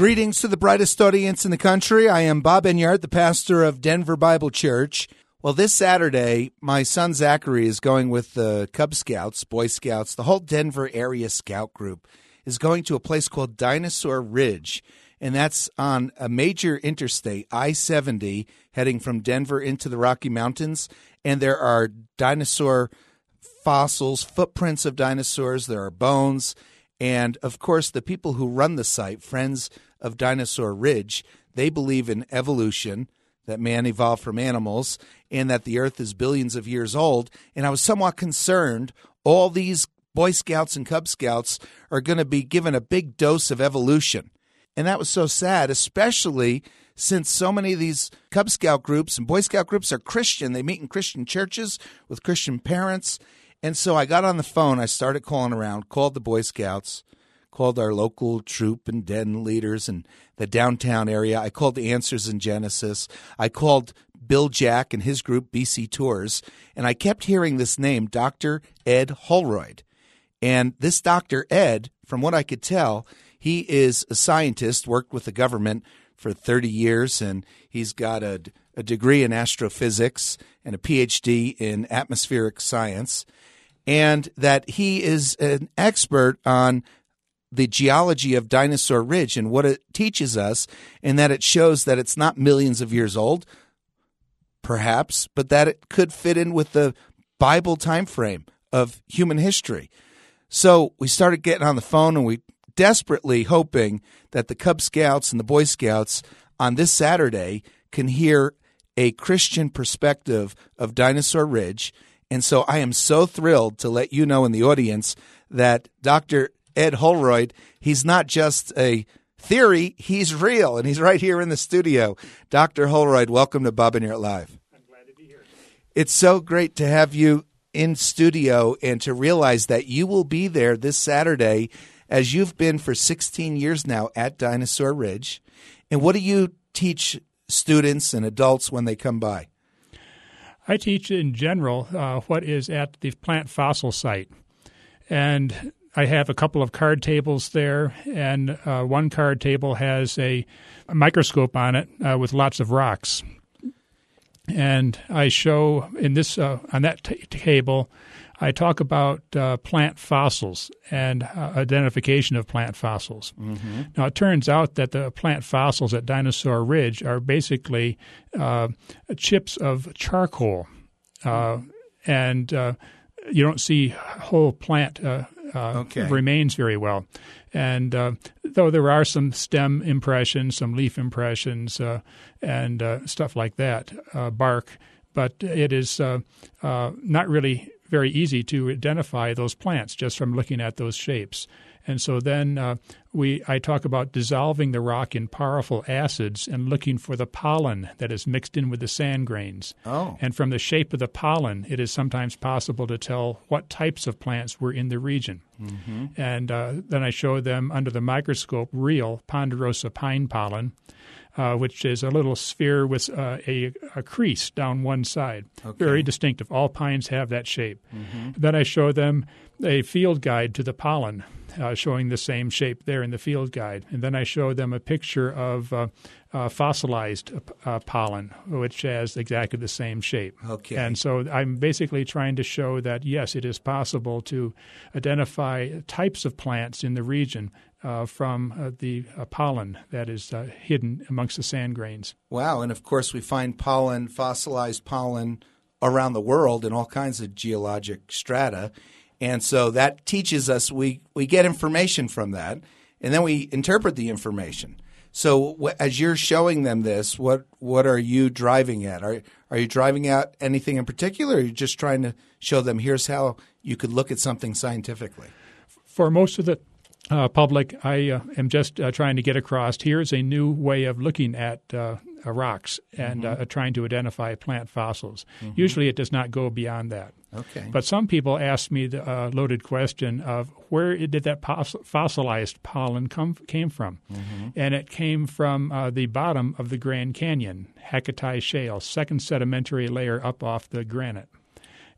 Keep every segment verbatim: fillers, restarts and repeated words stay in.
Greetings to the brightest audience in the country. I am Bob Enyart, the pastor of Denver Bible Church. Well, this Saturday, my son Zachary is going with the Cub Scouts, Boy Scouts, the whole Denver area scout group is going to a place called Dinosaur Ridge, and that's on a major interstate, I seventy, heading from Denver into the Rocky Mountains, and there are dinosaur fossils, footprints of dinosaurs, there are bones, and, of course, the people who run the site, Friends of Dinosaur Ridge, they believe in evolution, that man evolved from animals, and that the earth is billions of years old. And I was somewhat concerned all these Boy Scouts and Cub Scouts are going to be given a big dose of evolution. And that was so sad, especially since so many of these Cub Scout groups and Boy Scout groups are Christian. They meet in Christian churches with Christian parents. And so I got on the phone, I started calling around, called the Boy Scouts, called our local troop and den leaders in the downtown area. I called the Answers in Genesis. I called Bill Jack and his group, B C Tours, and I kept hearing this name, Doctor Ed Holroyd. And this Doctor Ed, from what I could tell, he is a scientist, worked with the government for thirty years, and he's got a, a degree in astrophysics and a P H D in atmospheric science, and that he is an expert on the geology of Dinosaur Ridge and what it teaches us, and that it shows that it's not millions of years old, perhaps, but that it could fit in with the Bible time frame of human history. So we started getting on the phone, and we desperately hoping that the Cub Scouts and the Boy Scouts on this Saturday can hear a Christian perspective of Dinosaur Ridge. And so I am so thrilled to let you know in the audience that Doctor Ed Holroyd, he's not just a theory, he's real, and he's right here in the studio. Doctor Holroyd, welcome to Bob Enyart Live. I'm glad to be here. It's so great to have you in studio and to realize that you will be there this Saturday as you've been for sixteen years now at Dinosaur Ridge. And what do you teach students and adults when they come by? I teach in general uh, what is at the plant fossil site. And I have a couple of card tables there, and uh, one card table has a, a microscope on it uh, with lots of rocks. And I show in this uh, on that t- table, I talk about uh, plant fossils and uh, identification of plant fossils. Mm-hmm. Now, it turns out that the plant fossils at Dinosaur Ridge are basically uh, chips of charcoal, uh, and uh, you don't see whole plant uh, uh, okay. remains very well. And uh, though there are some stem impressions, some leaf impressions, uh, and uh, stuff like that, uh, bark, but it is uh, uh, not really very easy to identify those plants just from looking at those shapes. And so then uh, we I talk about dissolving the rock in powerful acids and looking for the pollen that is mixed in with the sand grains. Oh. And from the shape of the pollen, it is sometimes possible to tell what types of plants were in the region. Mm-hmm. And uh, then I show them under the microscope real ponderosa pine pollen, Uh, which is a little sphere with uh, a, a crease down one side. Okay. Very distinctive. All pines have that shape. Mm-hmm. Then I show them a field guide to the pollen, uh, showing the same shape there in the field guide. And then I show them a picture of uh, uh, fossilized uh, pollen, which has exactly the same shape. Okay. And so I'm basically trying to show that, yes, it is possible to identify types of plants in the region Uh, from uh, the uh, pollen that is uh, hidden amongst the sand grains. Wow. And, of course, we find pollen, fossilized pollen around the world in all kinds of geologic strata. And so that teaches us we, we get information from that, and then we interpret the information. So w- as you're showing them this, what what are you driving at? Are, are you driving at anything in particular, or are you just trying to show them here's how you could look at something scientifically? For most of the Uh, public, I uh, am just uh, trying to get across. Here's a new way of looking at uh, uh, rocks and mm-hmm. uh, trying to identify plant fossils. Mm-hmm. Usually it does not go beyond that. Okay. But some people ask me the uh, loaded question of where did that pos- fossilized pollen come came from? Mm-hmm. And it came from uh, the bottom of the Grand Canyon, Hecate Shale, second sedimentary layer up off the granite.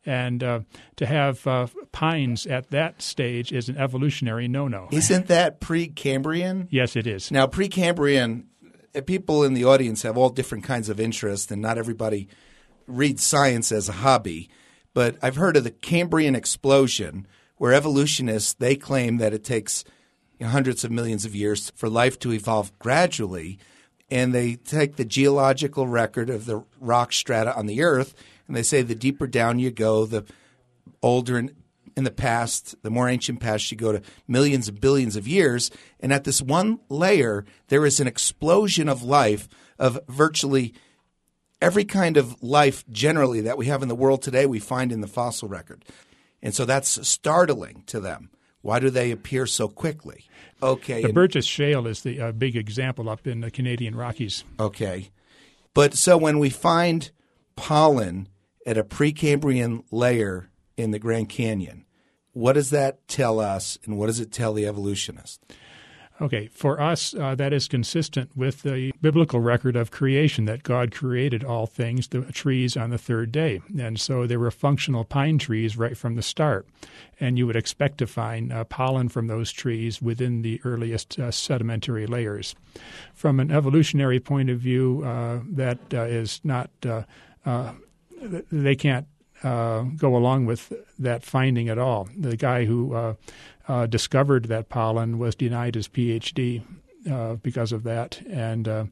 And uh, to have uh, pines at that stage is an evolutionary no-no. Isn't that Precambrian? Yes, it is. Now, Precambrian, people in the audience have all different kinds of interests, and not everybody reads science as a hobby. But I've heard of the Cambrian explosion, where evolutionists, they claim that it takes you know, hundreds of millions of years for life to evolve gradually. And they take the geological record of the rock strata on the Earth, and they say the deeper down you go, the older in, in the past, the more ancient past you go to millions and billions of years. And at this one layer, there is an explosion of life, of virtually every kind of life generally that we have in the world today we find in the fossil record. And so that's startling to them. Why do they appear so quickly? Okay. The and, Burgess Shale is the uh, big example up in the Canadian Rockies. Okay. But so when we find pollen at a Precambrian layer in the Grand Canyon, what does that tell us, and what does it tell the evolutionists? Okay, for us, uh, that is consistent with the biblical record of creation, that God created all things, the trees, on the third day. And so there were functional pine trees right from the start. And you would expect to find uh, pollen from those trees within the earliest uh, sedimentary layers. From an evolutionary point of view, uh, that uh, is not uh, uh, – they can't uh, go along with that finding at all. The guy who uh, – Uh, discovered that pollen was denied his P H D uh, because of that. And uh,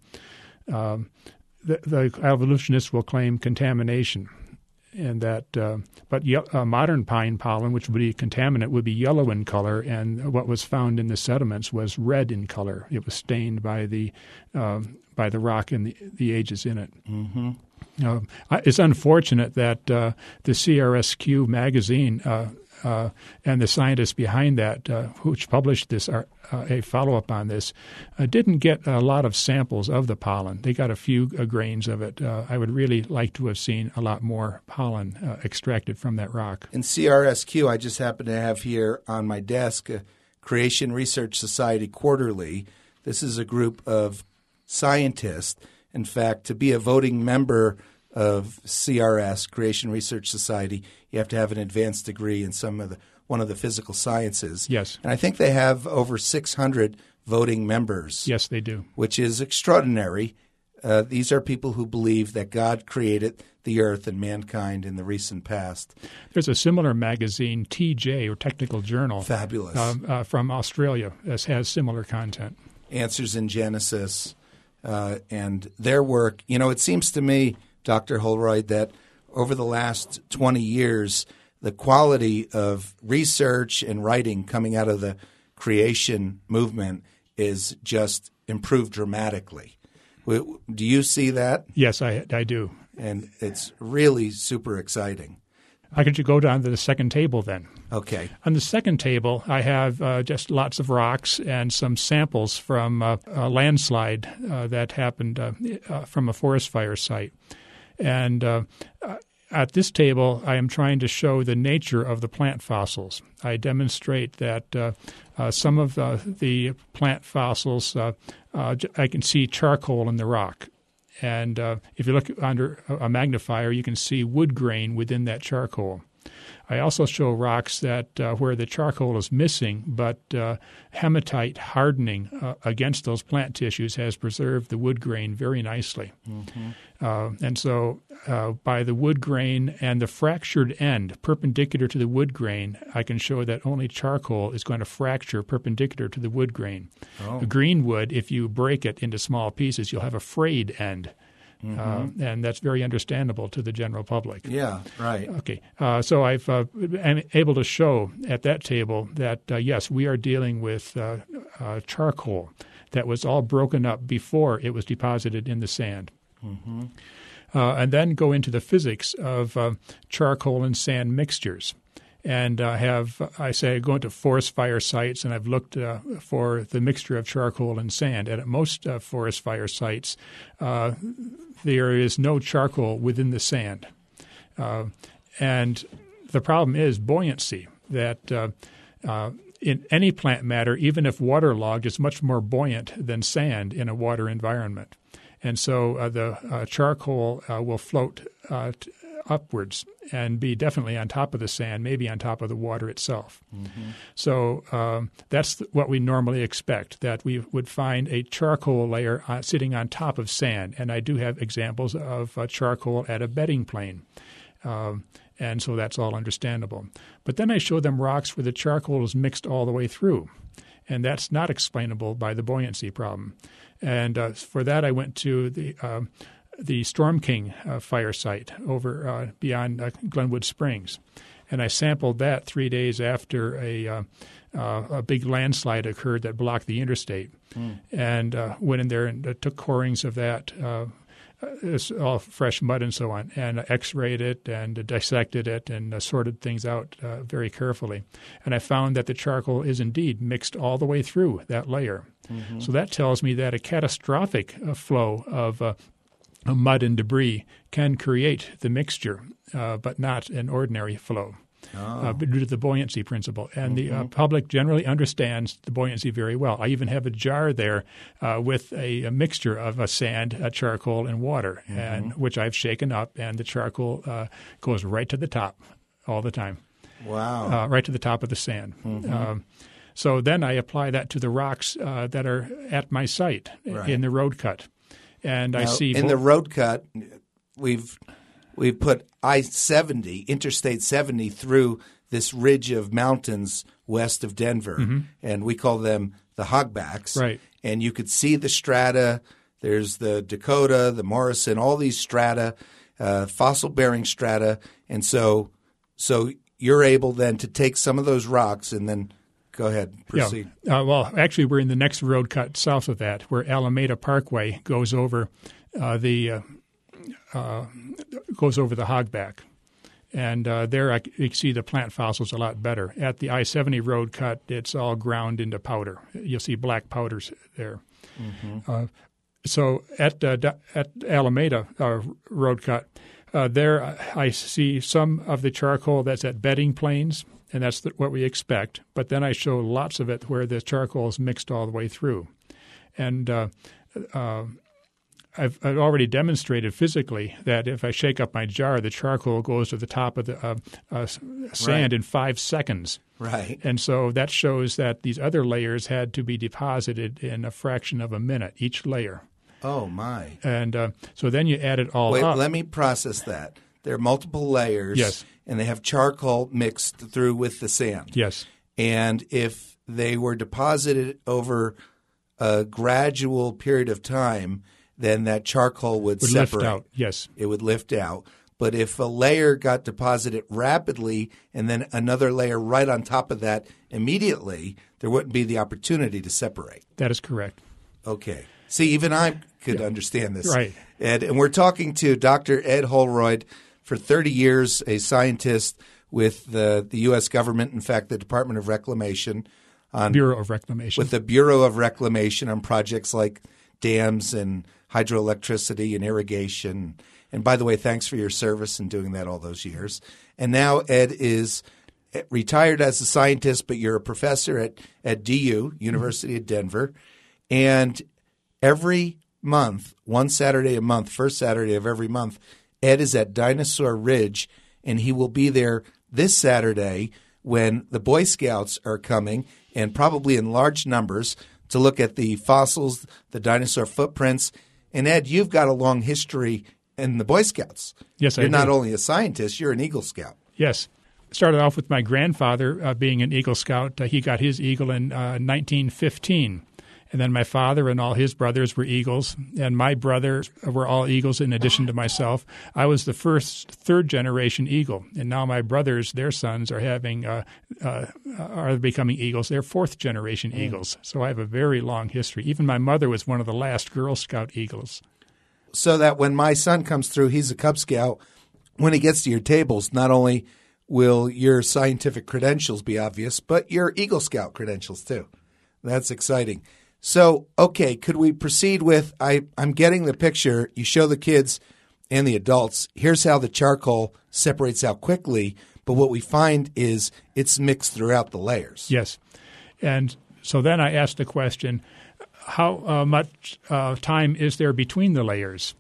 um, the, the evolutionists will claim contamination. And that, uh, but ye- uh, modern pine pollen, which would be contaminant, would be yellow in color, and what was found in the sediments was red in color. It was stained by the uh, by the rock and the, the ages in it. Mm-hmm. Uh, it's unfortunate that uh, the C R S Q magazine uh, uh, and the scientists behind that, uh, which published this uh, a follow-up on this, uh, didn't get a lot of samples of the pollen. They got a few uh, grains of it. Uh, I would really like to have seen a lot more pollen uh, extracted from that rock. In C R S Q, I just happen to have here on my desk a Creation Research Society Quarterly. This is a group of scientists. In fact, to be a voting member of C R S, Creation Research Society, you have to have an advanced degree in some of the one of the physical sciences. Yes. And I think they have over six hundred voting members. Yes, they do. Which is extraordinary. Uh, these are people who believe that God created the earth and mankind in the recent past. There's a similar magazine, T J, or Technical Journal. Fabulous. Uh, uh, from Australia that has similar content. Answers in Genesis. Uh, and their work, you know, it seems to me, Doctor Holroyd, that over the last twenty years, the quality of research and writing coming out of the creation movement is just improved dramatically. Do you see that? Yes, I, I do. And it's really super exciting. I could go down to the second table then. Okay. On the second table, I have uh, just lots of rocks and some samples from uh, a landslide uh, that happened uh, uh, from a forest fire site. And uh, at this table, I am trying to show the nature of the plant fossils. I demonstrate that uh, uh, some of uh, the plant fossils, uh, uh, I can see charcoal in the rock. And uh, if you look under a magnifier, you can see wood grain within that charcoal. I also show rocks that uh, where the charcoal is missing, but uh, hematite hardening uh, against those plant tissues has preserved the wood grain very nicely. Mm-hmm. Uh, and so uh, by the wood grain and the fractured end perpendicular to the wood grain, I can show that only charcoal is going to fracture perpendicular to the wood grain. Oh. The green wood, if you break it into small pieces, you'll have a frayed end. Mm-hmm. Uh, and that's very understandable to the general public. Yeah, right. Okay. Uh, so I've uh, am able to show at that table that, uh, yes, we are dealing with uh, uh, charcoal that was all broken up before it was deposited in the sand. Mm-hmm. Uh, and then go into the physics of uh, charcoal and sand mixtures. And uh, have I say I go into forest fire sites, and I've looked uh, for the mixture of charcoal and sand. And at most uh, forest fire sites, uh, there is no charcoal within the sand. Uh, and the problem is buoyancy, that uh, uh, in any plant matter, even if waterlogged, is much more buoyant than sand in a water environment. And so uh, the uh, charcoal uh, will float uh, t- upwards and be definitely on top of the sand, maybe on top of the water itself. Mm-hmm. So um, that's what we normally expect, that we would find a charcoal layer uh, sitting on top of sand. And I do have examples of uh, charcoal at a bedding plane. Um, and so that's all understandable. But then I show them rocks where the charcoal is mixed all the way through. And that's not explainable by the buoyancy problem. And uh, for that, I went to the uh, the Storm King uh, fire site over uh, beyond uh, Glenwood Springs. And I sampled that three days after a uh, uh, a big landslide occurred that blocked the interstate. Mm. And uh, went in there and uh, took corings of that, uh, it's all fresh mud and so on, and x-rayed it and dissected it and uh, sorted things out uh, very carefully. And I found that the charcoal is indeed mixed all the way through that layer. Mm-hmm. So that tells me that a catastrophic uh, flow of uh, mud and debris can create the mixture, uh, but not an ordinary flow. Oh. Uh, due to the buoyancy principle. And mm-hmm. the uh, public generally understands the buoyancy very well. I even have a jar there uh, with a, a mixture of a sand, a charcoal, and water, mm-hmm. and which I've shaken up, and the charcoal uh, goes right to the top all the time. Wow. Uh, right to the top of the sand. Mm-hmm. Um, so then I apply that to the rocks uh, that are at my site right. in the road cut. And now, I see in bo- the road cut, we've we've put I seventy, Interstate seventy, through this ridge of mountains west of Denver, mm-hmm. and we call them the hogbacks. Right. And you could see the strata. There's the Dakota, the Morrison, all these strata, uh, fossil-bearing strata, and so so you're able then to take some of those rocks and then go ahead, proceed. Yeah. Uh, well, actually, we're in the next road cut south of that, where Alameda Parkway goes over uh, the uh, uh, goes over the hogback. And uh, there I, you can see the plant fossils a lot better. At the I seventy road cut, it's all ground into powder. You'll see black powders there. Mm-hmm. Uh, so at uh, at Alameda uh, road cut, uh, there I see some of the charcoal that's at bedding planes, and that's the, what we expect. But then I show lots of it where the charcoal is mixed all the way through. And uh, uh, I've, I've already demonstrated physically that if I shake up my jar, the charcoal goes to the top of the uh, uh, sand right. in five seconds. Right. And so that shows that these other layers had to be deposited in a fraction of a minute, each layer. Oh, my. And uh, so then you add it all Wait, up. Let me process that. There are multiple layers. Yes. And they have charcoal mixed through with the sand. Yes. And if they were deposited over a gradual period of time, then that charcoal would, would separate. lift out. Yes. It would lift out. But if a layer got deposited rapidly and then another layer right on top of that immediately, there wouldn't be the opportunity to separate. That is correct. Okay. See, even I could yeah. understand this. Right. Ed, and we're talking to Doctor Ed Holroyd, for thirty years, a scientist with the, the U S government, in fact, the Department of Reclamation. On, Bureau of Reclamation. With the Bureau of Reclamation on projects like dams and hydroelectricity and irrigation. And by the way, thanks for your service in doing that all those years. And now Ed is retired as a scientist, but you're a professor at, at D U, University of Denver. And every month, one Saturday a month, first Saturday of every month, Ed is at Dinosaur Ridge, and he will be there this Saturday when the Boy Scouts are coming, and probably in large numbers, to look at the fossils, the dinosaur footprints. And Ed, you've got a long history in the Boy Scouts. Yes, I You're do. not only a scientist, you're an Eagle Scout. Yes. Started off with my grandfather uh, being an Eagle Scout. Uh, he got his Eagle in uh, nineteen fifteen. And then my father and all his brothers were Eagles, and my brothers were all Eagles in addition to myself. I was the first third-generation Eagle, and now my brothers, their sons, are having uh, uh, are becoming Eagles. They're fourth-generation mm. Eagles. So I have a very long history. Even my mother was one of the last Girl Scout Eagles. So that when my son comes through, he's a Cub Scout. When he gets to your tables, not only will your scientific credentials be obvious, but your Eagle Scout credentials too. That's exciting. So, okay, could we proceed with, I, I'm getting the picture. You show the kids and the adults. Here's how the charcoal separates out quickly, but what we find is it's mixed throughout the layers. Yes. And so then I asked the question, how uh, much uh, time is there between the layers?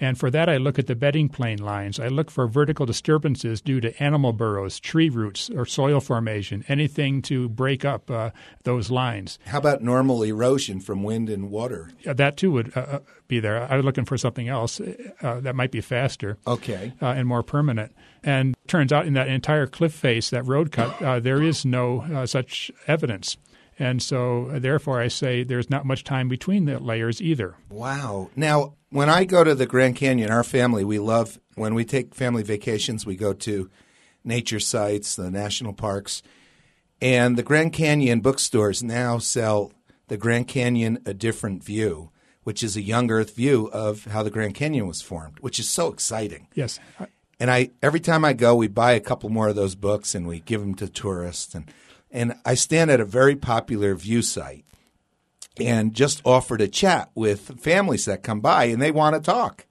And for that, I look at the bedding plane lines. I look for vertical disturbances due to animal burrows, tree roots, or soil formation, anything to break up uh, those lines. How about normal erosion from wind and water? Uh, that, too, would uh, be there. I was looking for something else uh, that might be faster okay. uh, and more permanent. And it turns out in that entire cliff face, that road cut, uh, there is no uh, such evidence. And so, uh, therefore, I say there's not much time between the layers either. Wow. Now, when I go to the Grand Canyon, our family, we love, when we take family vacations, we go to nature sites, the national parks. And the Grand Canyon bookstores now sell the Grand Canyon A Different View, which is a young Earth view of how the Grand Canyon was formed, which is so exciting. Yes. And I every time I go, we buy a couple more of those books and we give them to tourists. And And I stand at a very popular view site and just offer to chat with families that come by, and they want to talk.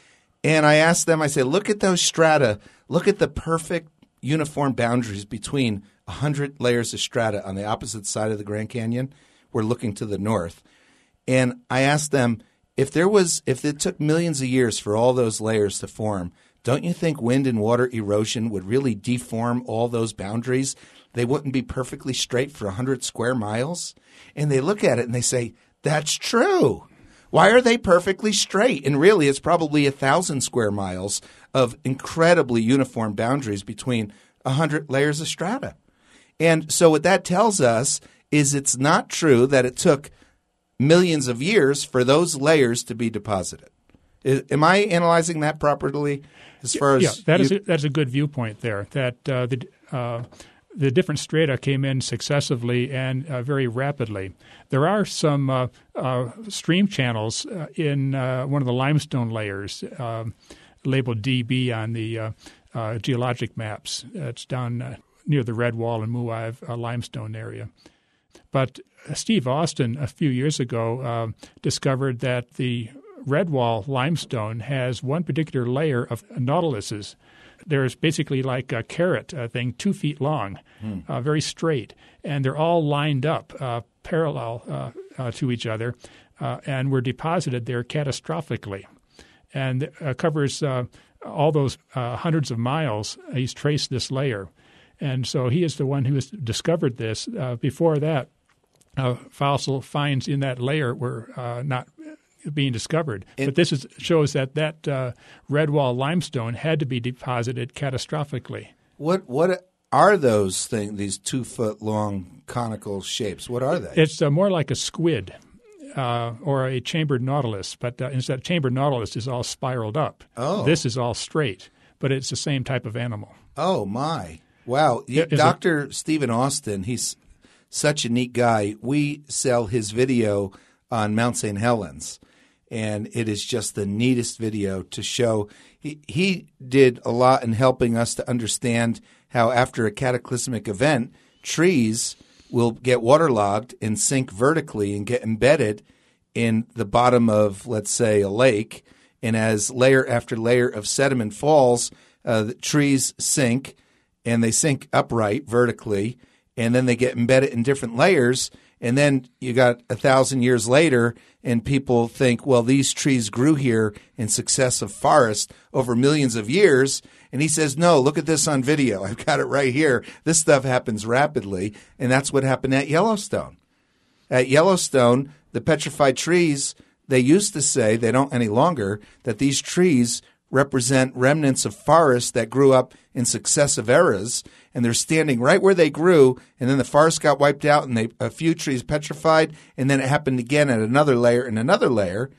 And I asked them, I said, look at those strata. Look at the perfect uniform boundaries between one hundred layers of strata on the opposite side of the Grand Canyon. We're looking to the north. And I asked them, if there was, if it took millions of years for all those layers to form, don't you think wind and water erosion would really deform all those boundaries? They wouldn't be perfectly straight for one hundred square miles? And they look at it and they say, that's true. Why are they perfectly straight? And really, it's probably one thousand square miles of incredibly uniform boundaries between one hundred layers of strata. And so what that tells us is it's not true that it took millions of years for those layers to be deposited. Am I analyzing that properly as far as yeah, that you- is a, that's a good viewpoint there, that uh, the uh, the different strata came in successively and uh, very rapidly. There are some uh, uh, stream channels uh, in uh, one of the limestone layers um, labeled D B on the uh, uh, geologic maps. It's down uh, near the Red Wall and Moab uh, limestone area. But Steve Austin, a few years ago, uh, discovered that the Red Wall limestone has one particular layer of nautiluses. There's basically like a carrot uh, thing, two feet long, hmm. uh, very straight, and they're all lined up uh, parallel uh, uh, to each other, uh, and were deposited there catastrophically. And uh, covers uh, all those uh, hundreds of miles. He's traced this layer. And so he is the one who has discovered this. Uh, before that, uh, fossil finds in that layer were uh, not being discovered. And but this is, shows that that uh, red wall limestone had to be deposited catastrophically. What what are those things, these two-foot-long conical shapes? What are they? It's uh, more like a squid uh, or a chambered nautilus, but uh, instead chambered nautilus is all spiraled up. Oh. This is all straight, but it's the same type of animal. Oh, my. Wow. Is Doctor it- Stephen Austin, he's such a neat guy. We sell his video on Mount Saint Helens. And it is just the neatest video to show. He, he did a lot in helping us to understand how after a cataclysmic event, trees will get waterlogged and sink vertically and get embedded in the bottom of, let's say, a lake. And as layer after layer of sediment falls, uh, the trees sink, and they sink upright vertically, and then they get embedded in different layers. And then you got a thousand years later, and people think, well, these trees grew here in successive forest over millions of years. And he says, no, look at this on video. I've got it right here. This stuff happens rapidly, and that's what happened at Yellowstone. At Yellowstone, the petrified trees, they used to say, they don't any longer, that these trees represent remnants of forests that grew up in successive eras, and they're standing right where they grew, and then the forest got wiped out, and they, a few trees petrified, and then it happened again at another layer and another layer.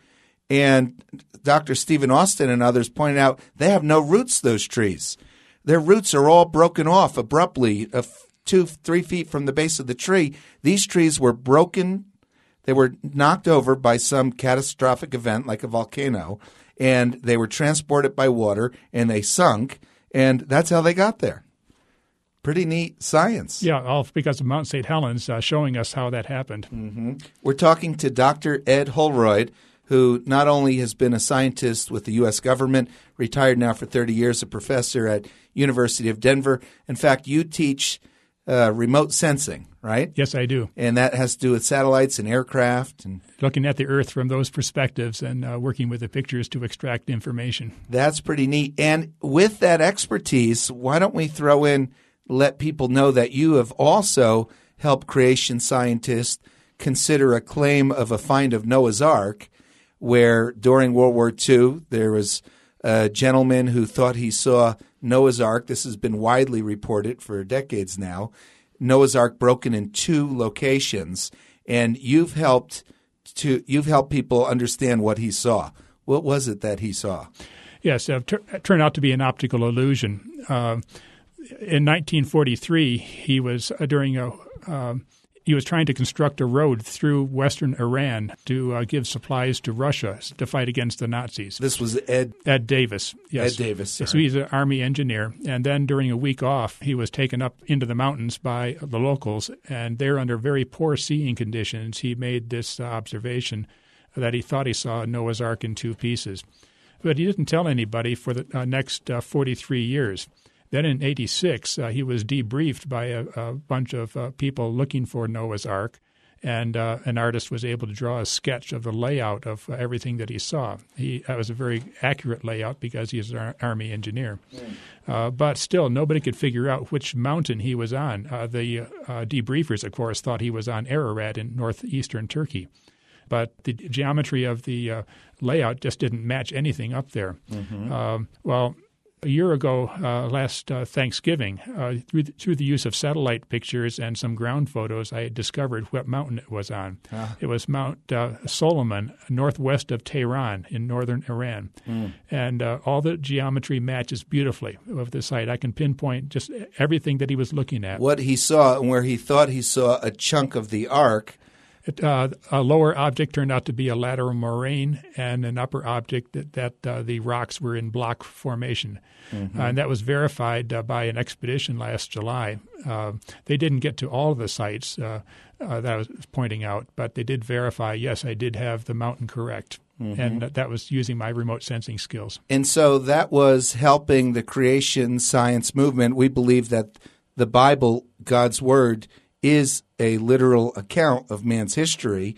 And Doctor Stephen Austin and others pointed out they have no roots, those trees. Their roots are all broken off abruptly, uh, two, three feet from the base of the tree. These trees were broken. They were knocked over by some catastrophic event like a volcano, and they were transported by water, and they sunk, and that's how they got there. Pretty neat science. Yeah, all because of Mount Saint Helens uh, showing us how that happened. Mm-hmm. We're talking to Doctor Ed Holroyd, who not only has been a scientist with the U S government, retired now for thirty years, a professor at University of Denver. In fact, you teach uh, remote sensing, right? Yes, I do. And that has to do with satellites and aircraft. And looking at the Earth from those perspectives and uh, working with the pictures to extract information. That's pretty neat. And with that expertise, why don't we throw in, let people know that you have also helped creation scientists consider a claim of a find of Noah's Ark, where during World War Two there was a gentleman who thought he saw Noah's Ark. This has been widely reported for decades now. Noah's Ark broken in two locations, and you've helped to you've helped people understand what he saw. What was it that he saw? Yes, uh, t- it turned out to be an optical illusion. Uh, in nineteen forty-three, he was uh, during a uh, he was trying to construct a road through western Iran to uh, give supplies to Russia to fight against the Nazis. This was Ed Ed Davis. Yes. Ed Davis. Sorry. So he's an Army engineer. And then during a week off, he was taken up into the mountains by the locals. And there, under very poor seeing conditions, he made this uh, observation that he thought he saw Noah's Ark in two pieces. But he didn't tell anybody for the uh, next uh, forty-three years. Then in eighty-six, uh, he was debriefed by a, a bunch of uh, people looking for Noah's Ark, and uh, an artist was able to draw a sketch of the layout of uh, everything that he saw. He That was a very accurate layout because he's an ar- Army engineer. Mm. Uh, but still, nobody could figure out which mountain he was on. Uh, the uh, debriefers, of course, thought he was on Ararat in northeastern Turkey. But the geometry of the uh, layout just didn't match anything up there. Mm-hmm. Um, well, a year ago, uh, last uh, Thanksgiving, uh, through, the, through the use of satellite pictures and some ground photos, I discovered what mountain it was on. Ah. It was Mount uh, Solomon, northwest of Tehran in northern Iran. Mm. And uh, all the geometry matches beautifully of the site. I can pinpoint just everything that he was looking at. What he saw and where he thought he saw a chunk of the ark. It, uh, a lower object turned out to be a lateral moraine, and an upper object that, that uh, the rocks were in block formation. Mm-hmm. Uh, and that was verified uh, by an expedition last July. Uh, they didn't get to all of the sites uh, uh, that I was pointing out, but they did verify, yes, I did have the mountain correct. Mm-hmm. And that was using my remote sensing skills. And so that was helping the creation science movement. We believe that the Bible, God's Word, is a literal account of man's history.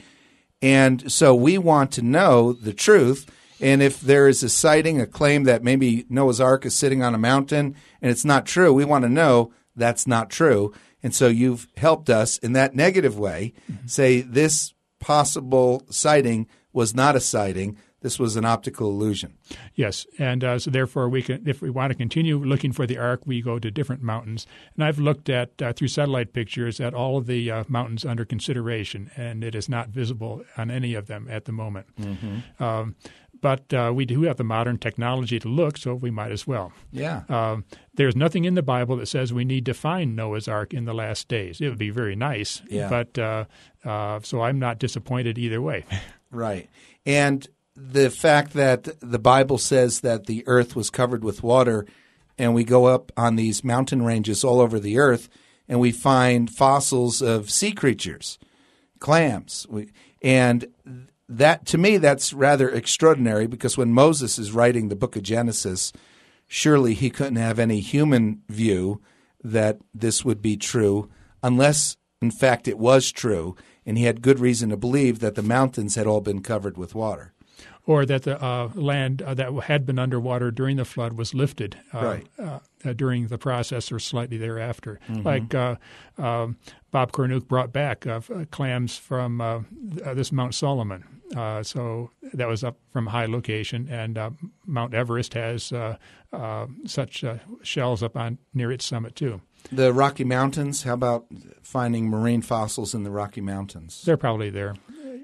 And so we want to know the truth. And if there is a sighting, a claim that maybe Noah's Ark is sitting on a mountain and it's not true, we want to know that's not true. And so you've helped us in that negative way mm-hmm. say this possible sighting was not a sighting. This was an optical illusion. Yes, and uh, so therefore, we can, if we want to continue looking for the Ark, we go to different mountains. And I've looked at, uh, through satellite pictures, at all of the uh, mountains under consideration, and it is not visible on any of them at the moment. Mm-hmm. Um, but uh, we do have the modern technology to look, so we might as well. Yeah. Um, there's nothing in the Bible that says we need to find Noah's Ark in the last days. It would be very nice, yeah. but uh, uh, so I'm not disappointed either way. Right. And the fact that the Bible says that the earth was covered with water, and we go up on these mountain ranges all over the earth, and we find fossils of sea creatures, clams. We, and that, to me, that's rather extraordinary, because when Moses is writing the book of Genesis, surely he couldn't have any human view that this would be true, unless, in fact, it was true, and he had good reason to believe that the mountains had all been covered with water. Or that the uh, land uh, that had been underwater during the flood was lifted uh, right. uh, uh, during the process or slightly thereafter. Mm-hmm. Like uh, um, Bob Cornuke brought back uh, clams from uh, this Mount Solomon. Uh, so that was up from a high location, and uh, Mount Everest has uh, uh, such uh, shells up on near its summit too. The Rocky Mountains, how about finding marine fossils in the Rocky Mountains? They're probably there.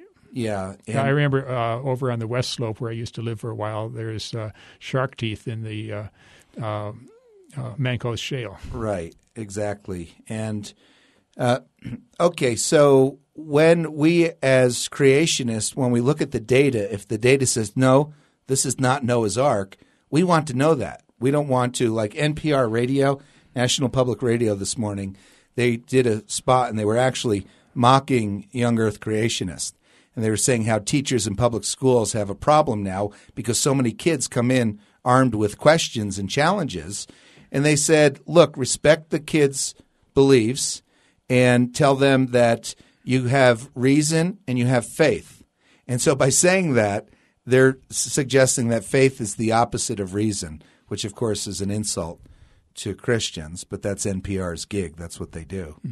Yeah. I remember uh, over on the west slope where I used to live for a while, there's uh, shark teeth in the uh, uh, uh, Mancos Shale. Right, exactly. And, uh, okay, so when we as creationists, when we look at the data, if the data says, no, this is not Noah's Ark, we want to know that. We don't want to, like N P R Radio, National Public Radio this morning, they did a spot and they were actually mocking young earth creationists. And they were saying how teachers in public schools have a problem now because so many kids come in armed with questions and challenges. And they said, look, respect the kids' beliefs and tell them that you have reason and you have faith. And so by saying that, they're suggesting that faith is the opposite of reason, which, of course, is an insult to Christians, but that's N P R's gig. That's what they do. Mm-hmm.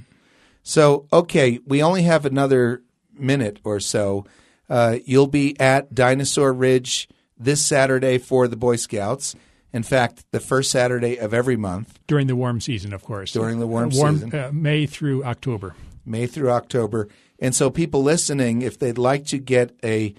So, okay, we only have another minute or so. Uh, you'll be at Dinosaur Ridge this Saturday for the Boy Scouts. In fact, the first Saturday of every month. During the warm season, of course. During the warm, warm season. Uh, May through October. May through October. And so people listening, if they'd like to get a,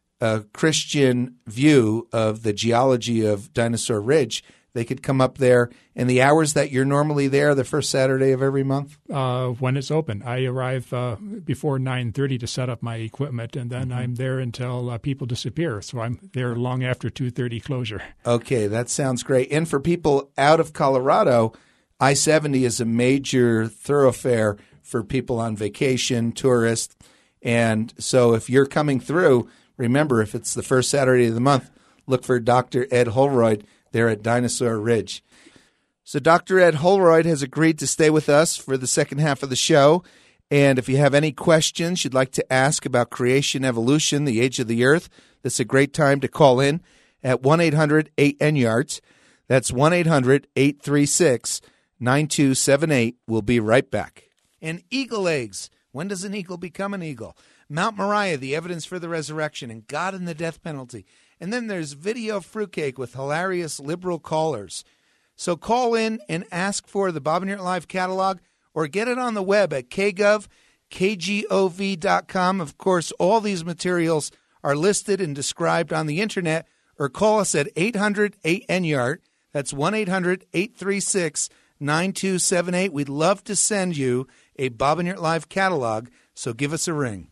a Christian view of the geology of Dinosaur Ridge, they could come up there. And the hours that you're normally there, the first Saturday of every month? Uh, when it's open. I arrive uh, before nine thirty to set up my equipment, and then mm-hmm. I'm there until uh, people disappear. So I'm there long after two thirty closure. Okay, that sounds great. And for people out of Colorado, I seventy is a major thoroughfare for people on vacation, tourists. And so if you're coming through, remember, if it's the first Saturday of the month, look for Doctor Ed Holroyd there at Dinosaur Ridge. So Doctor Ed Holroyd has agreed to stay with us for the second half of the show. And if you have any questions you'd like to ask about creation, evolution, the age of the earth, this is a great time to call in at one eight hundred eight N Y A R T. That's one eight hundred eight three six nine two seven eight. We'll be right back. And eagle eggs. When does an eagle become an eagle? Mount Moriah, the evidence for the resurrection, and God and the death penalty. And then there's video fruitcake with hilarious liberal callers. So call in and ask for the Bob and Yurt Live catalog or get it on the web at k gov k gov dot com. Of course, all these materials are listed and described on the internet, or call us at eight hundred eight N Y A R T. That's one eight hundred eight three six nine two seven eight. We'd love to send you a Bob and Yurt Live catalog, so give us a ring.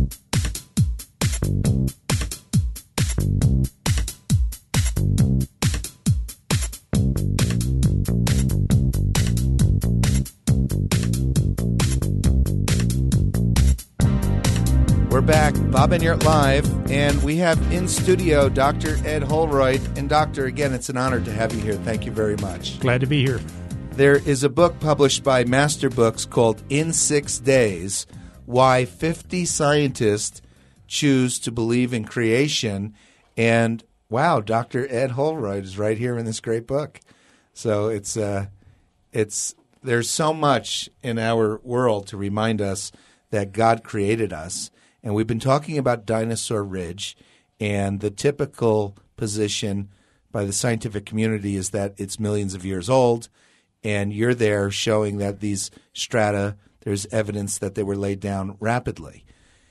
We're back, Bob and Yurt Live, and we have in studio Doctor Ed Holroyd. And Doctor, again, it's an honor to have you here. Thank you very much. Glad to be here. There is a book published by Master Books called In Six Days, Why fifty Scientists Choose to Believe in Creation. And, wow, Doctor Ed Holroyd is right here in this great book. So it's uh, it's there's so much in our world to remind us that God created us. And we've been talking about Dinosaur Ridge, and the typical position by the scientific community is that it's millions of years old, and you're there showing that these strata, there's evidence that they were laid down rapidly.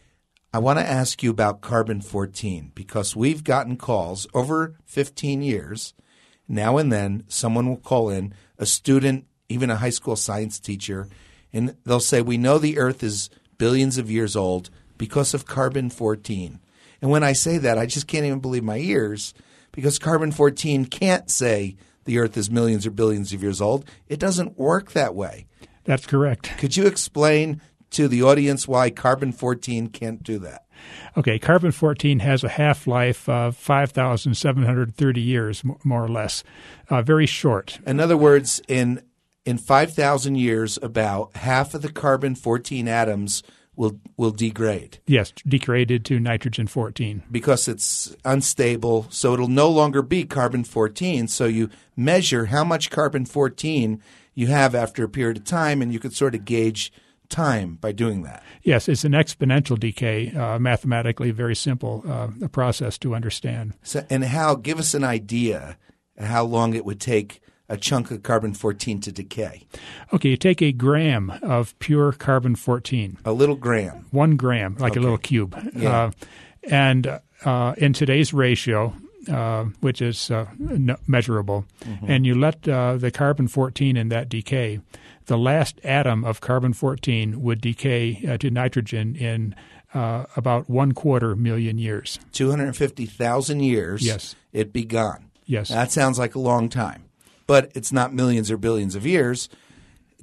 I want to ask you about carbon fourteen, because we've gotten calls over fifteen years. Now and then, someone will call in, a student, even a high school science teacher, and they'll say, we know the Earth is billions of years old because of carbon fourteen. And when I say that, I just can't even believe my ears, because carbon fourteen can't say the Earth is millions or billions of years old. It doesn't work that way. That's correct. Could you explain to the audience why carbon fourteen can't do that? Okay, carbon fourteen has a half-life of five thousand seven hundred thirty years, more or less. Uh, very short. In other words, in in five thousand years, about half of the carbon fourteen atoms will will degrade. Yes, degraded to nitrogen fourteen. Because it's unstable, so it'll no longer be carbon fourteen. So you measure how much carbon fourteen you have after a period of time, and you could sort of gauge time by doing that. Yes, it's an exponential decay, uh, mathematically very simple uh, a process to understand. So, and how, give us an idea how long it would take a chunk of carbon fourteen to decay. Okay, you take a gram of pure carbon fourteen. A little gram. One gram, like okay. a little cube. Yeah. Uh, and uh, in today's ratio, uh, which is uh, n- measurable, mm-hmm. and you let uh, the carbon fourteen in that decay, the last atom of carbon fourteen would decay uh, to nitrogen in uh, about one quarter million years. two hundred fifty thousand years, yes. It'd be gone. Yes. That sounds like a long time. But it's not millions or billions of years.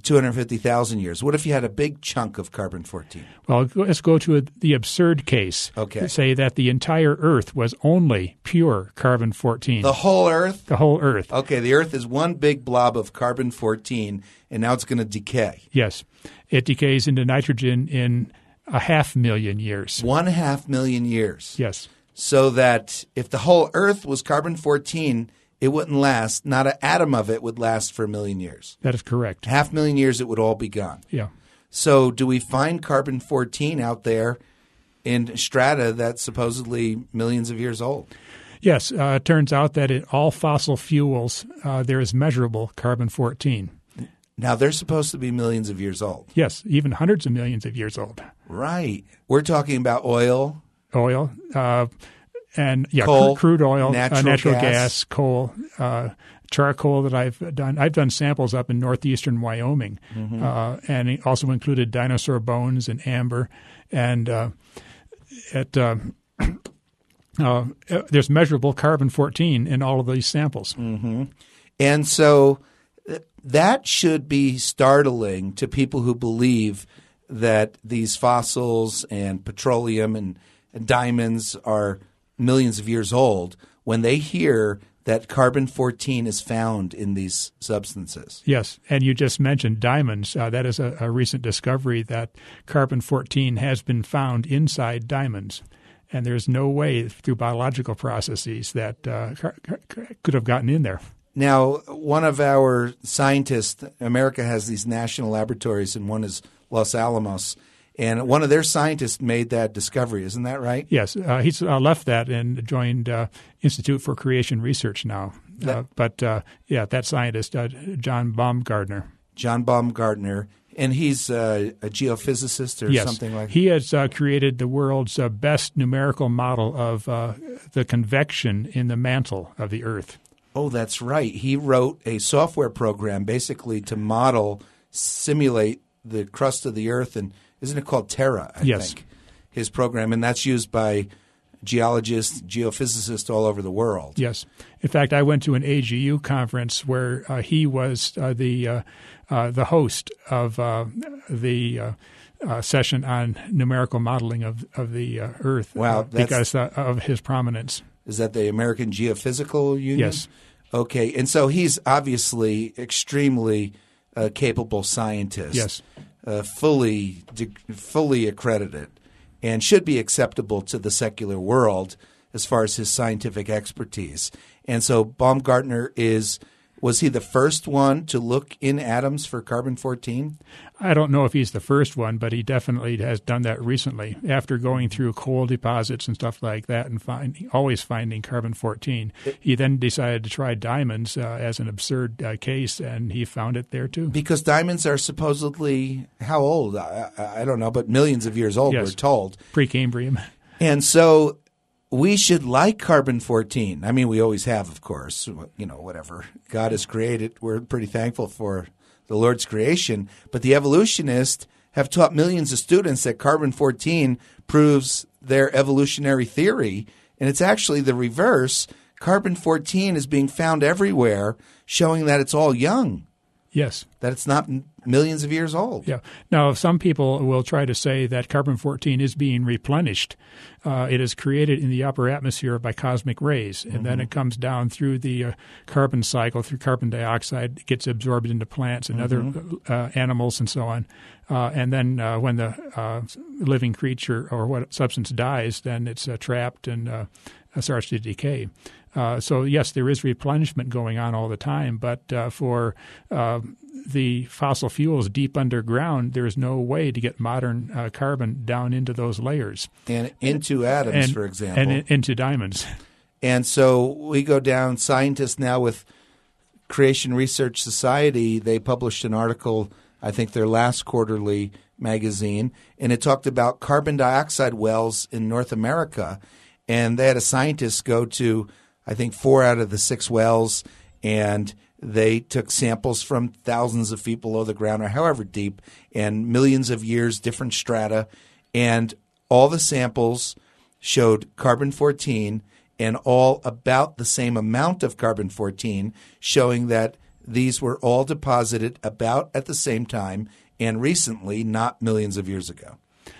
two hundred fifty thousand years. What if you had a big chunk of carbon fourteen? Well, let's go to a, the absurd case. Okay. Say that the entire Earth was only pure carbon fourteen. The whole Earth? The whole Earth. Okay, the Earth is one big blob of carbon fourteen, and now it's going to decay. Yes. It decays into nitrogen in a half million years. One half million years. Yes. So that if the whole Earth was carbon fourteen, it wouldn't last. Not an atom of it would last for a million years. That is correct. Half million years, it would all be gone. Yeah. So do we find carbon fourteen out there in strata that's supposedly millions of years old? Yes. Uh, it turns out that in all fossil fuels, uh, there is measurable carbon fourteen. Now, they're supposed to be millions of years old. Yes, even hundreds of millions of years old. Right. We're talking about oil. Oil, uh, and yeah, Coal, cr- crude oil, natural, uh, natural gas. gas, coal, uh, charcoal that I've done. I've done samples up in northeastern Wyoming, mm-hmm. uh, and it also included dinosaur bones and amber. And uh, it, uh, uh, there's measurable carbon fourteen in all of these samples. Mm-hmm. And so th- that should be startling to people who believe that these fossils and petroleum and, and diamonds are millions of years old when they hear that carbon fourteen is found in these substances. Yes, and you just mentioned diamonds. Uh, that is a, a recent discovery that carbon fourteen has been found inside diamonds. And there's no way through biological processes that uh, car- car- could have gotten in there. Now, one of our scientists, America has these national laboratories, and one is Los Alamos, and one of their scientists made that discovery. Isn't that right? Yes. Uh, he's uh, left that and joined uh, Institute for Creation Research now. Uh, but, uh, yeah, that scientist, uh, John Baumgartner. John Baumgartner. And he's uh, a geophysicist or yes. something like that? He has uh, created the world's uh, best numerical model of uh, the convection in the mantle of the Earth. Oh, that's right. He wrote a software program basically to model, simulate the crust of the Earth. And isn't it called Terra, I yes. think, his program? And that's used by geologists, geophysicists all over the world. Yes. In fact, I went to an A G U conference where uh, he was uh, the uh, uh, the host of uh, the uh, uh, session on numerical modeling of of the uh, Earth. Wow, uh, because uh, of his prominence. Is that the American Geophysical Union? Yes. Okay, and so he's obviously extremely uh, capable scientist. Yes. Uh, fully fully accredited, and should be acceptable to the secular world as far as his scientific expertise. And so Baumgartner is – was he the first one to look in atoms for carbon fourteen? I don't know if he's the first one, but he definitely has done that recently after going through coal deposits and stuff like that and find, always finding carbon fourteen. He then decided to try diamonds uh, as an absurd uh, case, and he found it there too. Because diamonds are supposedly – how old? I, I don't know, but millions of years old, yes. we're told. Precambrian. And so – we should like carbon fourteen. I mean, we always have, of course. You know, whatever God has created, we're pretty thankful for the Lord's creation. But the evolutionists have taught millions of students that carbon fourteen proves their evolutionary theory, and it's actually the reverse. Carbon fourteen is being found everywhere, showing that it's all young. Yes. That it's not millions of years old. Yeah. Now, some people will try to say that carbon fourteen is being replenished. Uh, it is created in the upper atmosphere by cosmic rays, and mm-hmm. then it comes down through the uh, carbon cycle, through carbon dioxide, it gets absorbed into plants and mm-hmm. other uh, animals and so on. Uh, and then uh, when the uh, living creature or what substance dies, then it's uh, trapped and uh, starts to decay. Uh, so, yes, there is replenishment going on all the time, but uh, for uh, the fossil fuels deep underground, there is no way to get modern uh, carbon down into those layers. And into atoms, and, for example. And in, into diamonds. And so we go down, scientists now with Creation Research Society, they published an article, I think their last quarterly magazine, and it talked about carbon dioxide wells in North America. And they had a scientist go to, I think, four out of the six wells, and they took samples from thousands of feet below the ground or however deep and millions of years, different strata, and all the samples showed carbon fourteen and all about the same amount of carbon fourteen, showing that these were all deposited about at the same time and recently, not millions of years ago.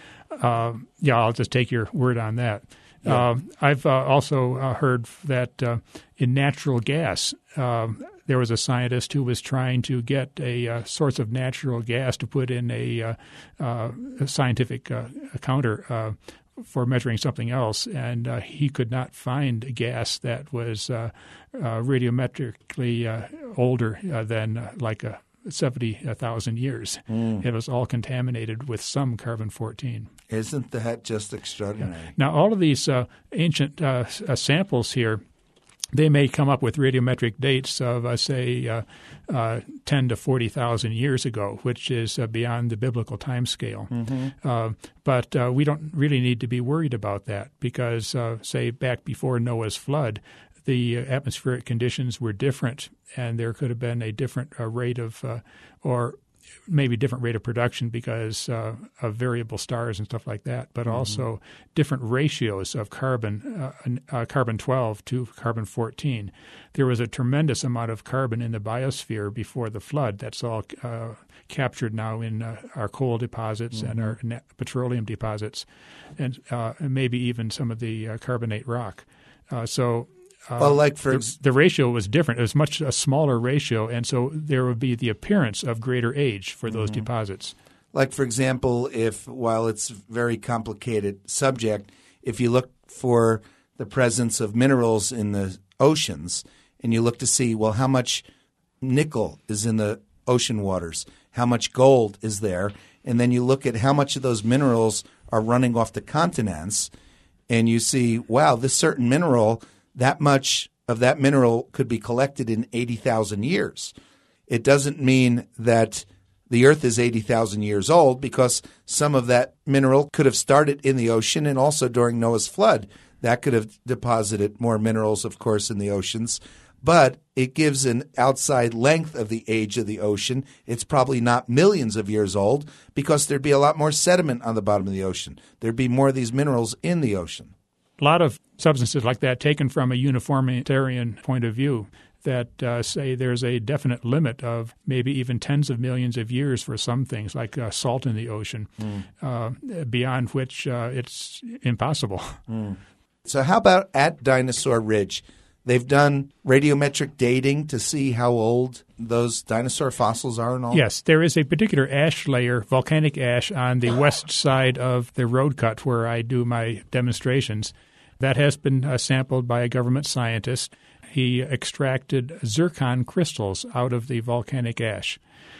Uh, yeah, I'll just take your word on that. Yeah. Uh, I've uh, also uh, heard that uh, in natural gas, uh, there was a scientist who was trying to get a uh, source of natural gas to put in a, uh, uh, a scientific uh, counter uh, for measuring something else, and uh, he could not find a gas that was uh, uh, radiometrically uh, older uh, than uh, like a seventy thousand years. Mm. It was all contaminated with some carbon fourteen. Isn't that just extraordinary? Yeah. Now, all of these uh, ancient uh, uh, samples here, they may come up with radiometric dates of, uh, say, uh, uh, ten to forty thousand years ago, which is uh, beyond the biblical time scale. Mm-hmm. Uh, but uh, we don't really need to be worried about that because, uh, say, back before Noah's flood, the atmospheric conditions were different, and there could have been a different uh, rate of uh, or maybe different rate of production because uh, of variable stars and stuff like that, but mm-hmm. also different ratios of carbon, uh, uh, carbon twelve to carbon fourteen. There was a tremendous amount of carbon in the biosphere before the flood. That's all uh, captured now in uh, our coal deposits mm-hmm. and our net petroleum deposits, and, uh, and maybe even some of the uh, carbonate rock. Uh, so Uh, well, like for the, the ratio was different. It was much a smaller ratio, and so there would be the appearance of greater age for those mm-hmm. deposits. Like, for example, if while it's a very complicated subject, if you look for the presence of minerals in the oceans and you look to see, well, how much nickel is in the ocean waters, how much gold is there, and then you look at how much of those minerals are running off the continents, and you see, wow, this certain mineral – that much of that mineral could be collected in eighty thousand years. It doesn't mean that the Earth is eighty thousand years old because some of that mineral could have started in the ocean and also during Noah's flood. That could have deposited more minerals, of course, in the oceans. But it gives an outside length of the age of the ocean. It's probably not millions of years old because there'd be a lot more sediment on the bottom of the ocean. There'd be more of these minerals in the ocean. A lot of substances like that taken from a uniformitarian point of view that uh, say there's a definite limit of maybe even tens of millions of years for some things like uh, salt in the ocean, mm. uh, beyond which uh, it's impossible. Mm. So how about at Dinosaur Ridge? They've done radiometric dating to see how old those dinosaur fossils are and all? Yes, there is a particular ash layer, volcanic ash, on the west side of the road cut where I do my demonstrations. That has been uh, sampled by a government scientist. He extracted zircon crystals out of the volcanic ash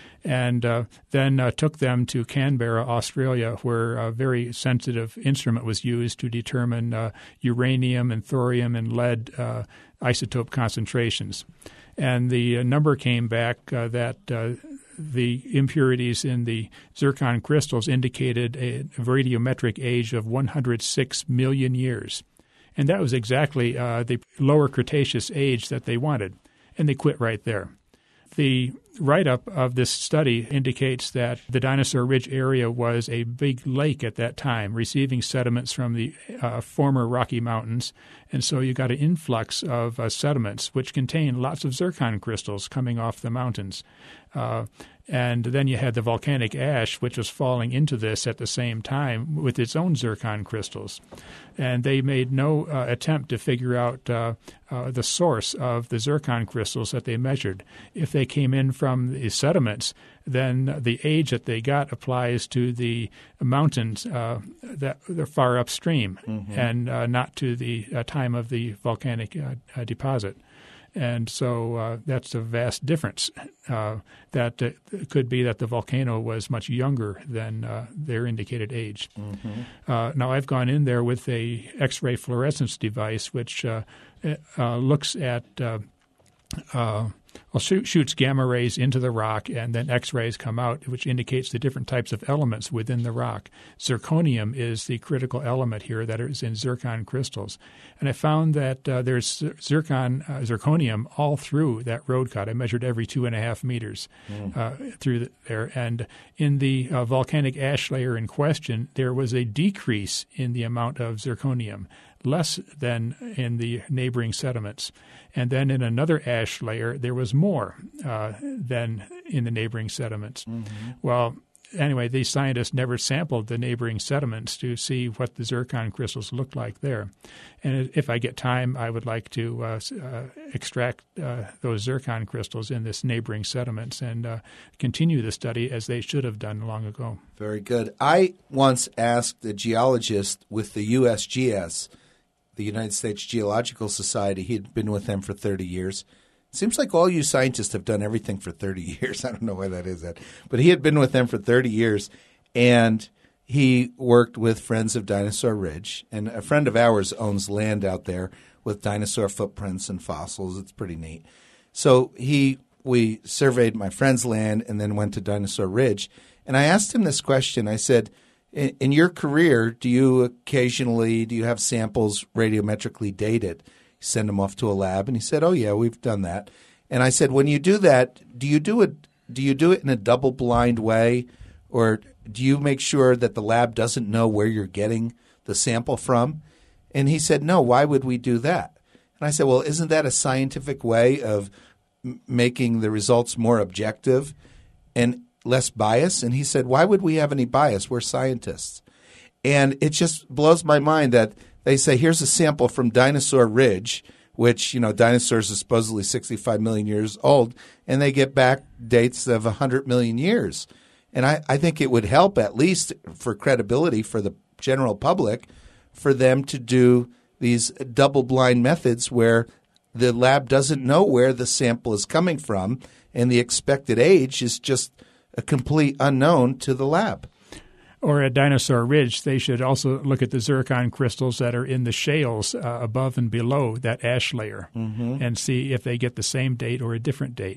and uh, then uh, took them to Canberra, Australia, where a very sensitive instrument was used to determine uh, uranium and thorium and lead uh, isotope concentrations. And the uh, number came back uh, that uh, the impurities in the zircon crystals indicated a radiometric age of one hundred six million years. And that was exactly uh, the lower Cretaceous age that they wanted, and they quit right there. The write-up of this study indicates that the Dinosaur Ridge area was a big lake at that time, receiving sediments from the uh, former Rocky Mountains, and so you got an influx of uh, sediments which contain lots of zircon crystals coming off the mountains. Uh, and then you had the volcanic ash, which was falling into this at the same time with its own zircon crystals. And they made no uh, attempt to figure out uh, uh, the source of the zircon crystals that they measured. If they came in from the sediments, then the age that they got applies to the mountains uh, that are far upstream mm-hmm. and uh, not to the uh, time of the volcanic uh, uh, deposit. And so uh, that's a vast difference. Uh, that uh, could be that the volcano was much younger than uh, their indicated age. Mm-hmm. Uh, now, I've gone in there with a X-ray fluorescence device which uh, uh, looks at uh, uh, well, shoot, shoots gamma rays into the rock, and then X-rays come out, which indicates the different types of elements within the rock. Zirconium is the critical element here that is in zircon crystals. And I found that uh, there's zircon, uh, zirconium all through that road cut. I measured every two and a half meters mm. uh, through the, there. And in the uh, volcanic ash layer in question, there was a decrease in the amount of zirconium, less than in the neighboring sediments. And then in another ash layer, there was more uh, than in the neighboring sediments. Mm-hmm. Well, anyway, these scientists never sampled the neighboring sediments to see what the zircon crystals looked like there. And if I get time, I would like to uh, uh, extract uh, those zircon crystals in this neighboring sediments and uh, continue the study as they should have done long ago. Very good. I once asked a geologist with the U S G S, the United States Geological Society. He'd been with them for thirty years. Seems like all you scientists have done everything for thirty years. I don't know why that is. That, but he had been with them for thirty years, and he worked with Friends of Dinosaur Ridge. And a friend of ours owns land out there with dinosaur footprints and fossils. It's pretty neat. So he, we surveyed my friend's land and then went to Dinosaur Ridge. And I asked him this question. I said, in, in your career, do you occasionally, do you have samples radiometrically dated? Send them off to a lab, and he said, "Oh yeah, we've done that." And I said, "When you do that, do you do it? Do you do it in a double-blind way, or do you make sure that the lab doesn't know where you're getting the sample from?" And he said, "No. Why would we do that?" And I said, "Well, isn't that a scientific way of m- making the results more objective and less bias?" And he said, "Why would we have any bias? We're scientists." And it just blows my mind that they say, here's a sample from Dinosaur Ridge, which, you know, dinosaurs are supposedly sixty-five million years old, and they get back dates of one hundred million years. And I, I think it would help, at least for credibility for the general public, for them to do these double-blind methods where the lab doesn't know where the sample is coming from, and the expected age is just a complete unknown to the lab. Or at Dinosaur Ridge, they should also look at the zircon crystals that are in the shales uh, above and below that ash layer mm-hmm. and see if they get the same date or a different date.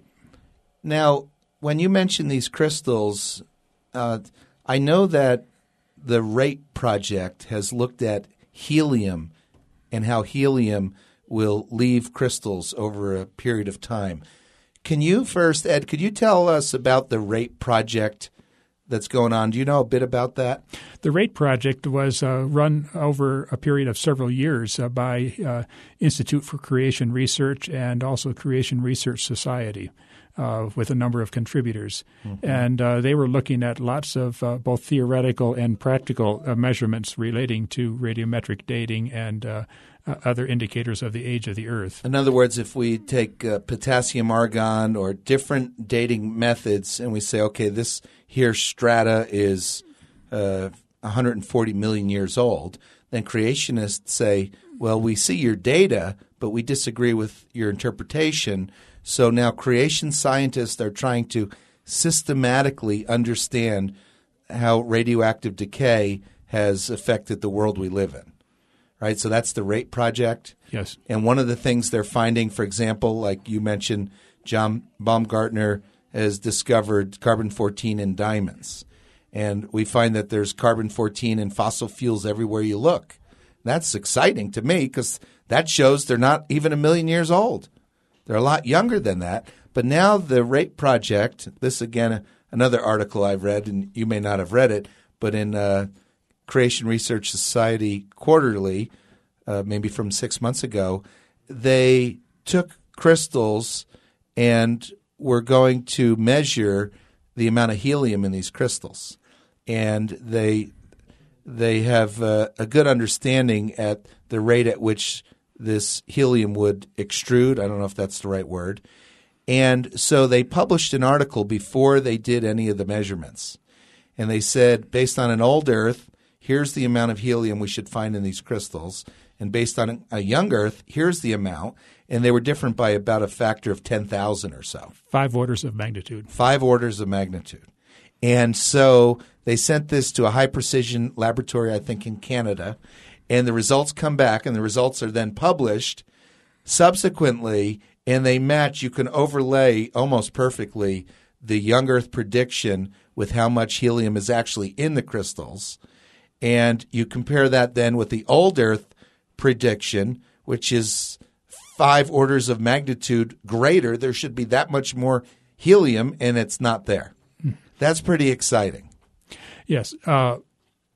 Now, when you mention these crystals, uh, I know that the RAPE project has looked at helium and how helium will leave crystals over a period of time. Can you first, Ed, could you tell us about the RAPE project that's going on? Do you know a bit about that? The RAPE project was uh, run over a period of several years uh, by uh, Institute for Creation Research and also Creation Research Society uh, with a number of contributors. Mm-hmm. And uh, they were looking at lots of uh, both theoretical and practical uh, measurements relating to radiometric dating and uh, uh, other indicators of the age of the Earth. In other words, if we take uh, potassium argon or different dating methods and we say, okay, this here strata is uh, one hundred forty million years old, then creationists say, well, we see your data, but we disagree with your interpretation. So now creation scientists are trying to systematically understand how radioactive decay has affected the world we live in. Right? So that's the RAPE project. Yes. And one of the things they're finding, for example, like you mentioned, John Baumgartner has discovered carbon fourteen in diamonds. And we find that there's carbon fourteen in fossil fuels everywhere you look. That's exciting to me because that shows they're not even a million years old. They're a lot younger than that. But now the RAPE project, this again, another article I've read, and you may not have read it, but in uh, Creation Research Society Quarterly, uh, maybe from six months ago, they took crystals and were going to measure the amount of helium in these crystals. And they they have uh, a good understanding at the rate at which this helium would extrude. I don't know if that's the right word. And so they published an article before they did any of the measurements. And they said, based on an old Earth, here's the amount of helium we should find in these crystals. And based on a young Earth, here's the amount. And they were different by about a factor of ten thousand or so. Five orders of magnitude. Five orders of magnitude. And so they sent this to a high-precision laboratory, I think, in Canada. And the results come back, and the results are then published subsequently, and they match. You can overlay almost perfectly the young Earth prediction with how much helium is actually in the crystals. And you compare that then with the old Earth prediction, which is five orders of magnitude greater. There should be that much more helium, and it's not there. That's pretty exciting. Yes. Uh,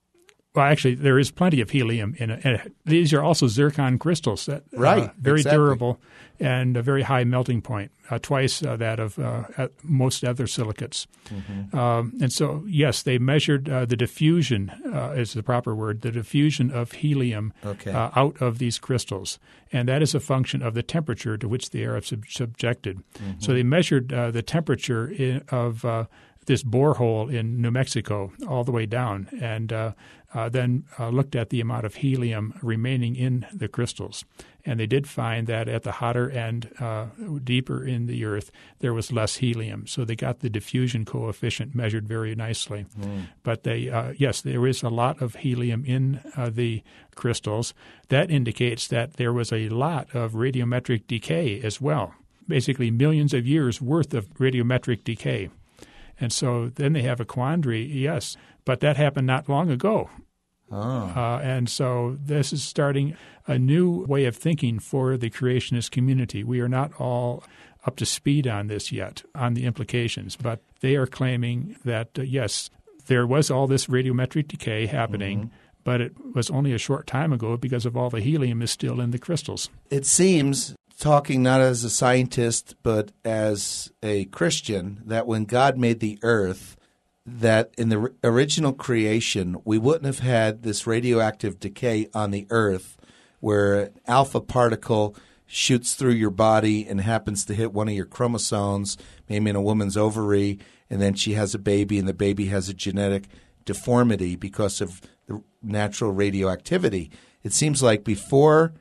Well, actually, there is plenty of helium in it. And these are also zircon crystals, that right? Uh, very exactly. durable and a very high melting point, uh, twice uh, that of uh, most other silicates. Mm-hmm. Um, and so, yes, they measured uh, the diffusion, uh, is the proper word, the diffusion of helium okay. uh, out of these crystals. And that is a function of the temperature to which they are sub- subjected. Mm-hmm. So they measured uh, the temperature in, of uh, this borehole in New Mexico all the way down, and uh, uh, then uh, looked at the amount of helium remaining in the crystals. And they did find that at the hotter and uh, deeper in the earth, there was less helium. So they got the diffusion coefficient measured very nicely. Mm. But they, uh, yes, there is a lot of helium in uh, the crystals. That indicates that there was a lot of radiometric decay as well, basically millions of years worth of radiometric decay. And so then they have a quandary, yes, but that happened not long ago. Oh. Uh, and so this is starting a new way of thinking for the creationist community. We are not all up to speed on this yet, on the implications, but they are claiming that, uh, yes, there was all this radiometric decay happening, mm-hmm. but it was only a short time ago because of all the helium is still in the crystals. It seems, talking not as a scientist but as a Christian, that when God made the earth, that in the original creation, we wouldn't have had this radioactive decay on the earth where an alpha particle shoots through your body and happens to hit one of your chromosomes, maybe in a woman's ovary, and then she has a baby, and the baby has a genetic deformity because of the natural radioactivity. It seems like before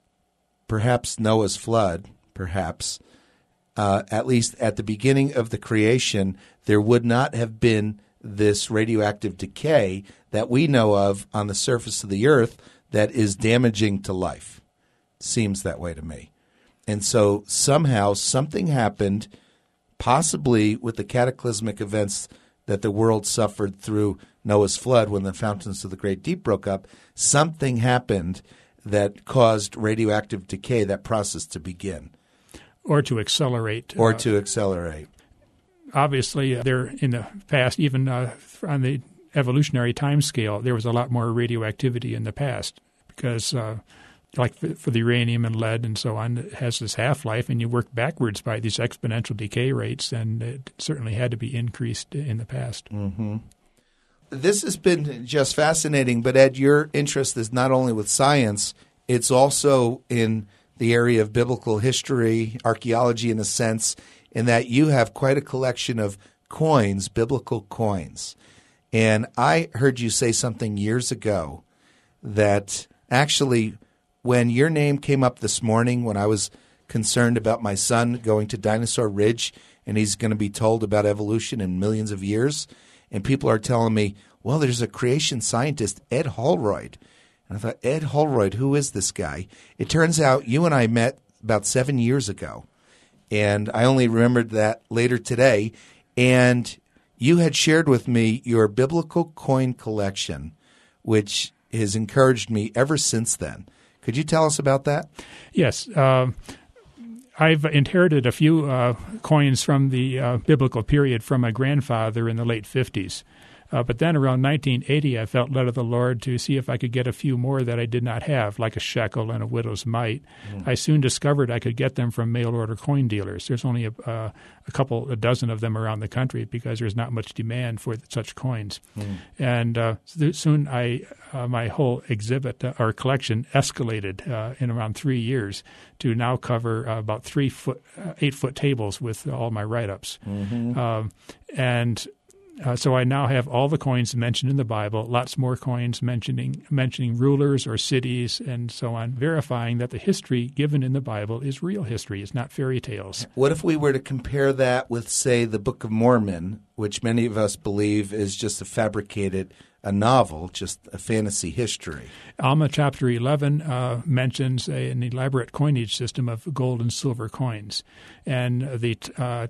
perhaps Noah's flood, perhaps, uh, at least at the beginning of the creation, there would not have been this radioactive decay that we know of on the surface of the earth that is damaging to life. Seems that way to me. And so somehow something happened, possibly with the cataclysmic events that the world suffered through Noah's flood when the fountains of the great deep broke up. Something happened that caused radioactive decay, that process to begin. Or to accelerate. Or uh, to accelerate. Obviously, uh, there in the past, even uh, on the evolutionary time scale, there was a lot more radioactivity in the past because, uh, like for, for the uranium and lead and so on, it has this half-life, and you work backwards by these exponential decay rates, and it certainly had to be increased in the past. Mm-hmm. This has been just fascinating, but Ed, your interest is not only with science, it's also in the area of biblical history, archaeology in a sense, in that you have quite a collection of coins, biblical coins. And I heard you say something years ago that actually when your name came up this morning, when I was concerned about my son going to Dinosaur Ridge and he's going to be told about evolution in millions of years, and people are telling me, well, there's a creation scientist, Ed Holroyd. And I thought, Ed Holroyd, who is this guy? It turns out you and I met about seven years ago. And I only remembered that later today. And you had shared with me your biblical coin collection, which has encouraged me ever since then. Could you tell us about that? Yes. Uh, I've inherited a few uh, coins from the uh, biblical period from my grandfather in the late fifties. Uh, but then around nineteen eighty, I felt led of the Lord to see if I could get a few more that I did not have, like a shekel and a widow's mite. Mm. I soon discovered I could get them from mail-order coin dealers. There's only a, uh, a couple, a dozen of them around the country because there's not much demand for such coins. Mm. And uh, soon I, uh, my whole exhibit uh, or collection escalated uh, in around three years to now cover uh, about three foot, uh, eight foot tables with all my write-ups. Mm-hmm. Um, and Uh, so I now have all the coins mentioned in the Bible, lots more coins mentioning mentioning rulers or cities and so on, verifying that the history given in the Bible is real history. It's not fairy tales. What if we were to compare that with, say, the Book of Mormon, which many of us believe is just a fabricated a novel, just a fantasy history? Alma chapter eleven uh, mentions a, an elaborate coinage system of gold and silver coins. And the uh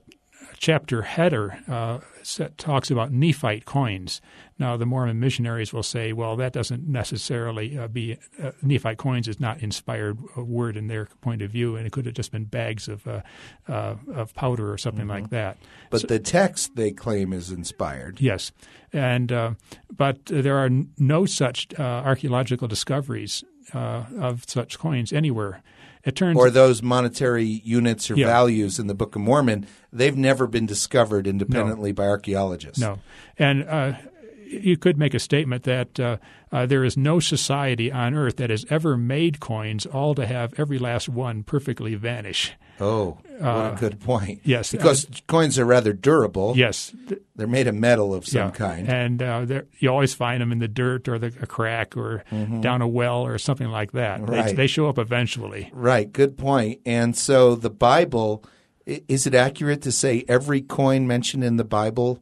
chapter header uh, set, talks about Nephite coins. Now, the Mormon missionaries will say, well, that doesn't necessarily uh, be uh, – Nephite coins is not inspired word in their point of view, and it could have just been bags of uh, uh, of powder or something mm-hmm. like that. But so, the text they claim is inspired. Yes. and uh, But there are no such uh, archaeological discoveries uh, of such coins anywhere. It turns or those monetary units or yeah. values in the Book of Mormon, they've never been discovered independently no. by archaeologists. No. And uh, you could make a statement that uh, uh, there is no society on earth that has ever made coins all to have every last one perfectly vanish. Oh, what uh, a good point. Yes. Because uh, coins are rather durable. Yes. They're made of metal of some yeah. kind. And uh, you always find them in the dirt or the, a crack or mm-hmm. down a well or something like that. Right. They, they show up eventually. Right. Good point. And so the Bible, is it accurate to say every coin mentioned in the Bible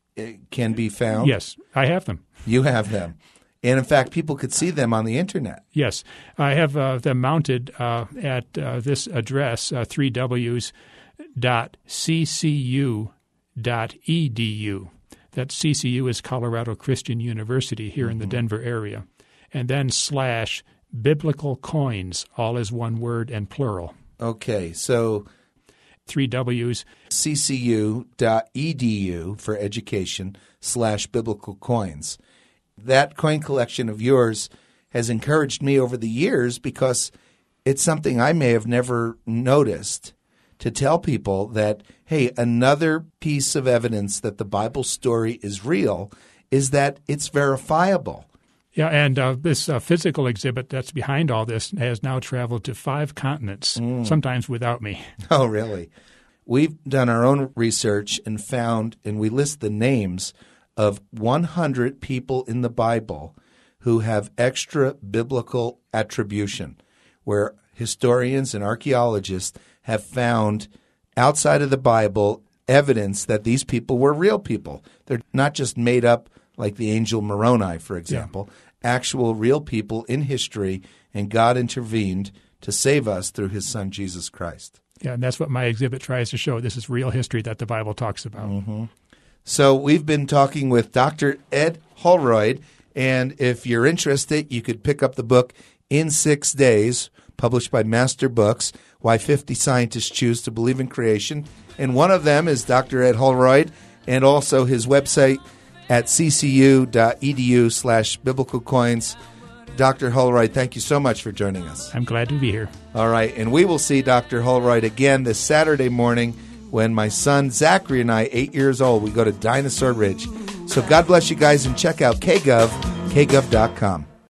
can be found? Yes. I have them. You have them. And, in fact, people could see them on the Internet. Yes. I have uh, them mounted uh, at uh, this address, uh, three W dot C C U dot E D U. That C C U is Colorado Christian University here mm-hmm. in the Denver area. And then slash biblical coins, all is one word and plural. Okay. So three W's. C C U dot E D U for education slash biblical coins. That coin collection of yours has encouraged me over the years because it's something I may have never noticed, to tell people that, hey, another piece of evidence that the Bible story is real is that it's verifiable. Yeah, and uh, this uh, physical exhibit that's behind all this has now traveled to five continents, mm. sometimes without me. Oh, really? We've done our own research and found, and we list the names of one hundred people in the Bible who have extra biblical attribution, where historians and archaeologists have found outside of the Bible evidence that these people were real people. They're not just made up like the angel Moroni, for example, yeah. actual real people in history, and God intervened to save us through his son, Jesus Christ. Yeah, and that's what my exhibit tries to show. This is real history that the Bible talks about. Mm-hmm. So we've been talking with Doctor Ed Holroyd, and if you're interested, you could pick up the book In Six Days, published by Master Books, Why fifty Scientists Choose to Believe in Creation. And one of them is Doctor Ed Holroyd, and also his website at c c u dot e d u slash biblical coins. Doctor Holroyd, thank you so much for joining us. I'm glad to be here. All right, and we will see Doctor Holroyd again this Saturday morning when my son Zachary and I, eight years old, we go to Dinosaur Ridge. So God bless you guys, and check out K Gov, K Gov dot com.